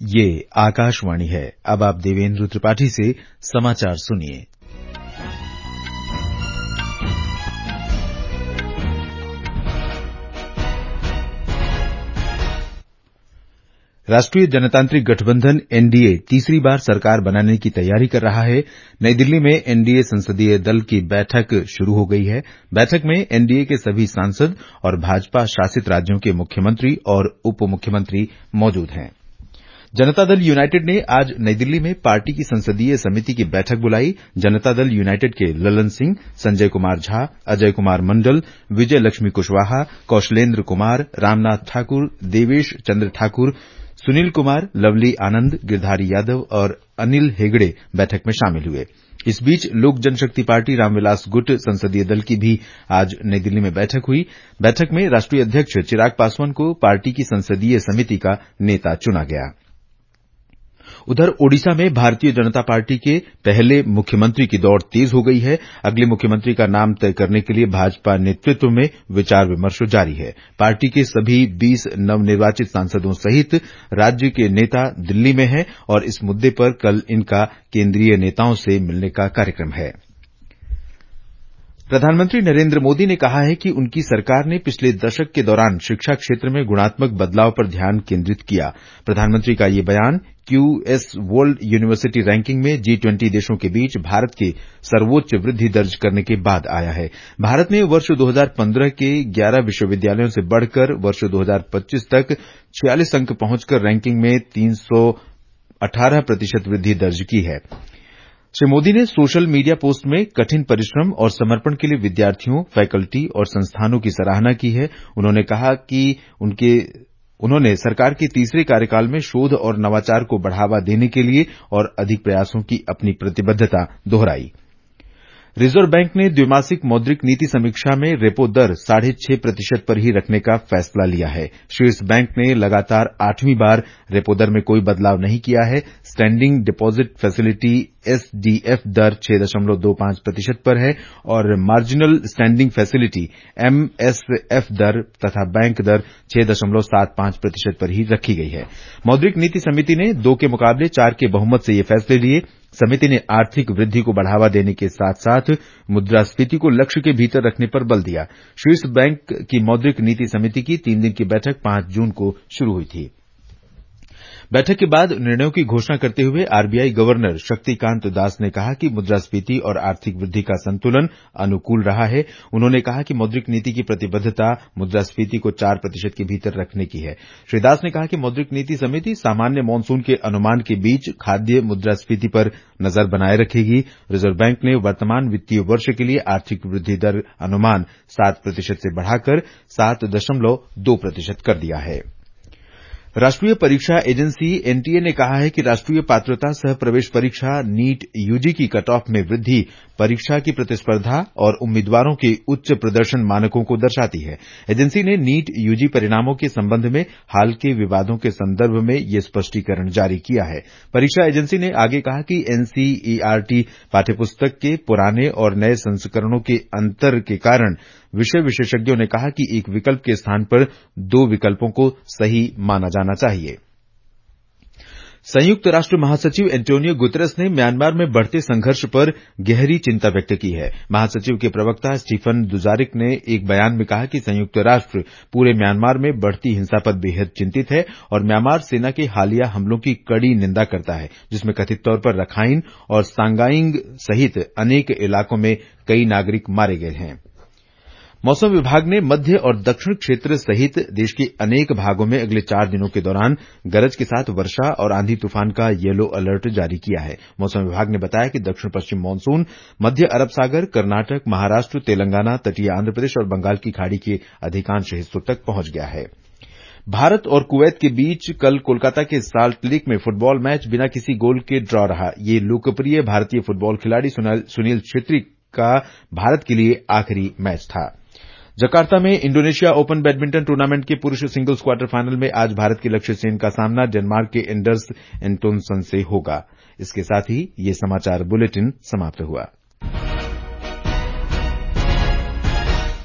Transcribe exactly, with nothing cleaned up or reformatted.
ये आकाशवाणी है। अब आप देवेंद्र त्रिपाठी से समाचार सुनिए। राष्ट्रीय जनतांत्रिक गठबंधन एनडीए तीसरी बार सरकार बनाने की तैयारी कर रहा है। नई दिल्ली में एनडीए संसदीय दल की बैठक शुरू हो गई है। बैठक में एनडीए के सभी सांसद और भाजपा शासित राज्यों के मुख्यमंत्री और उप मुख्यमंत्री मौजूद हैं। जनता दल यूनाइटेड ने आज नई दिल्ली में पार्टी की संसदीय समिति की बैठक बुलाई। जनता दल यूनाइटेड के ललन सिंह, संजय कुमार झा, अजय कुमार मंडल, विजय लक्ष्मी कुशवाहा, कौशलेन्द्र कुमार, रामनाथ ठाकुर, देवेश चंद्र ठाकुर, सुनील कुमार, लवली आनंद, गिरधारी यादव और अनिल हेगड़े बैठक में शामिल हुए। इस बीच लोक जनशक्ति पार्टी रामविलास गुट संसदीय दल की भी आज नई दिल्ली में बैठक हुई। बैठक में राष्ट्रीय अध्यक्ष चिराग पासवान को पार्टी की संसदीय समिति का नेता चुना गया। उधर ओडिशा में भारतीय जनता पार्टी के पहले मुख्यमंत्री की दौड़ तेज हो गई है। अगले मुख्यमंत्री का नाम तय करने के लिए भाजपा नेतृत्व में विचार विमर्श जारी है। पार्टी के सभी बीस नवनिर्वाचित सांसदों सहित राज्य के नेता दिल्ली में हैं और इस मुद्दे पर कल इनका केंद्रीय नेताओं से मिलने का कार्यक्रम है। प्रधानमंत्री नरेंद्र मोदी ने कहा है कि उनकी सरकार ने पिछले दशक के दौरान शिक्षा क्षेत्र में गुणात्मक बदलाव पर ध्यान केंद्रित किया। प्रधानमंत्री का ये बयान क्यूएस वर्ल्ड यूनिवर्सिटी रैंकिंग में जी ट्वेंटी देशों के बीच भारत की सर्वोच्च वृद्धि दर्ज करने के बाद आया है। भारत ने वर्ष दो हज़ार पंद्रह के ग्यारह विश्वविद्यालयों से बढ़कर वर्ष दो हज़ार पच्चीस तक छियालीस अंक पहुंचकर रैंकिंग में तीन सौ अठारह प्रतिशत वृद्धि दर्ज की है। श्री मोदी ने सोशल मीडिया पोस्ट में कठिन परिश्रम और समर्पण के लिए विद्यार्थियों, फैकल्टी और संस्थानों की सराहना की है। उन्होंने कहा कि उनके उन्होंने सरकार के तीसरे कार्यकाल में शोध और नवाचार को बढ़ावा देने के लिए और अधिक प्रयासों की अपनी प्रतिबद्धता दोहराई। रिजर्व बैंक ने द्विमासिक मौद्रिक नीति समीक्षा में रेपो दर साढ़े छह प्रतिशत पर ही रखने का फैसला लिया है। शीर्ष बैंक ने लगातार आठवीं बार रेपो दर में कोई बदलाव नहीं किया है। स्टैंडिंग डिपॉजिट फैसिलिटी एसडीएफ दर छह दशमलव दो पांच प्रतिशत पर है और मार्जिनल स्टैंडिंग फैसिलिटी एमएसएफ दर तथा बैंक दर छह दशमलव सात पांच प्रतिशत पर ही रखी गई है। मौद्रिक नीति समिति ने दो के मुकाबले चार के बहुमत से ये फैसले लिए। समिति ने आर्थिक वृद्धि को बढ़ावा देने के साथ साथ मुद्रास्फीति को लक्ष्य के भीतर रखने पर बल दिया। शीर्ष बैंक की मौद्रिक नीति समिति की तीन दिन की बैठक पांच जून को शुरू हुई थी। बैठक के बाद निर्णयों की घोषणा करते हुए आरबीआई गवर्नर शक्तिकांत दास ने कहा कि मुद्रास्फीति और आर्थिक वृद्धि का संतुलन अनुकूल रहा है। उन्होंने कहा कि मौद्रिक नीति की प्रतिबद्धता मुद्रास्फीति को चार प्रतिशत के भीतर रखने की है। श्री दास ने कहा कि मौद्रिक नीति समिति सामान्य मानसून के अनुमान के बीच खाद्य मुद्रास्फीति पर नजर बनाए रखेगी। रिजर्व बैंक ने वर्तमान वित्तीय वर्ष के लिए आर्थिक वृद्धि दर अनुमान सात प्रतिशत से बढ़ाकर सात दशमलव दो प्रतिशत कर दिया है। राष्ट्रीय परीक्षा एजेंसी एनटीए ने कहा है कि राष्ट्रीय पात्रता सह प्रवेश परीक्षा नीट यूजी की कट ऑफ में वृद्धि परीक्षा की प्रतिस्पर्धा और उम्मीदवारों के उच्च प्रदर्शन मानकों को दर्शाती है। एजेंसी ने नीट यूजी परिणामों के संबंध में हाल के विवादों के संदर्भ में ये स्पष्टीकरण जारी किया है। परीक्षा एजेंसी ने आगे कहा कि एनसीईआरटी पाठ्यपुस्तक के पुराने और नए संस्करणों के अंतर के कारण विषय विशेषज्ञों ने कहा कि एक विकल्प के स्थान पर दो विकल्पों को सही माना जाना चाहिए। संयुक्त राष्ट्र महासचिव एंटोनियो गुतेरेस ने म्यांमार में बढ़ते संघर्ष पर गहरी चिंता व्यक्त की है। महासचिव के प्रवक्ता स्टीफन दुजारिक ने एक बयान में कहा कि संयुक्त राष्ट्र पूरे म्यांमार में बढ़ती हिंसा पर बेहद चिंतित है और म्यांमार सेना के हालिया हमलों की कड़ी निंदा करता है, जिसमें कथित तौर पर रखाइन और सांगाइंग सहित अनेक इलाकों में कई नागरिक मारे गए हैं। मौसम विभाग ने मध्य और दक्षिण क्षेत्र सहित देश के अनेक भागों में अगले चार दिनों के दौरान गरज के साथ वर्षा और आंधी तूफान का येलो अलर्ट जारी किया है। मौसम विभाग ने बताया कि दक्षिण पश्चिम मानसून मध्य अरब सागर, कर्नाटक, महाराष्ट्र, तेलंगाना, तटीय आंध्र प्रदेश और बंगाल की खाड़ी के अधिकांश हिस्सों तक पहुंच गया है। भारत और कुवैत के बीच कल कोलकाता के साल्ट लेक में फुटबॉल मैच बिना किसी गोल के ड्रॉ रहा। ये लोकप्रिय भारतीय फुटबॉल खिलाड़ी सुनील छेत्री का भारत के लिए आखिरी मैच था। जकार्ता में इंडोनेशिया ओपन बैडमिंटन टूर्नामेंट के पुरुष सिंगल्स क्वार्टर फाइनल में आज भारत के लक्ष्य सेन का सामना डेनमार्क के एंडर्स एंटोनसन से होगा। इसके साथ ही ये समाचार बुलेटिन समाप्त हुआ।